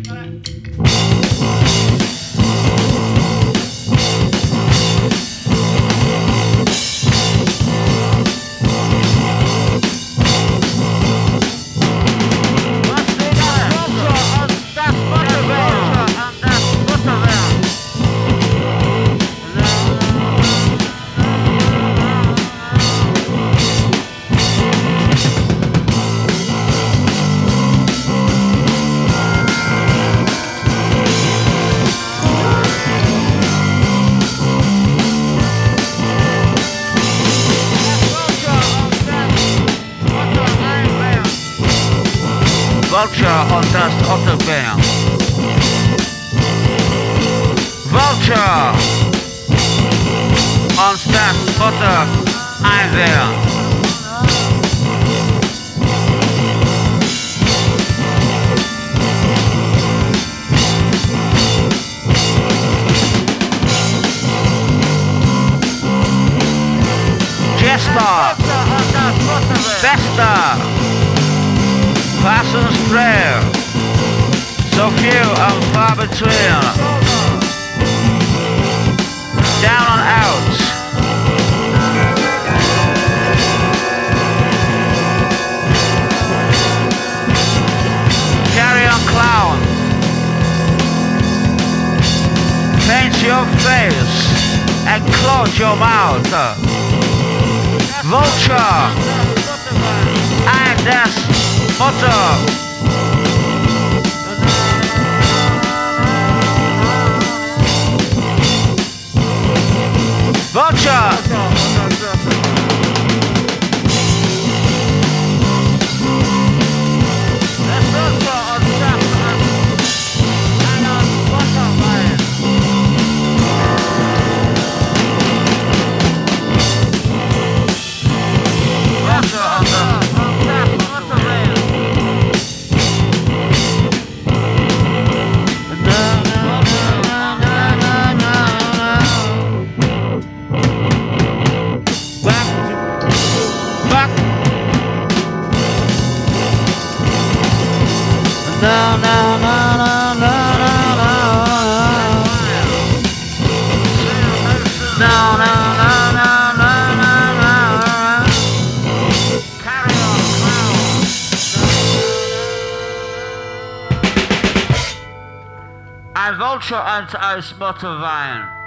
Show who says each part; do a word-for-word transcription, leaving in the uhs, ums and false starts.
Speaker 1: Vulture on das Autobahn. Vulture on das Autobahn. Jester, Bester, Parsons prayer, so few and far between. Down and out. Carry on clown. Paint your face and close your mouth. Vulture and das Motto. Vulture! No, no, no, no, no, no, no, no, no, no, no, no, no. Carry on, clown. Ein Vulture und ein Motto Wein.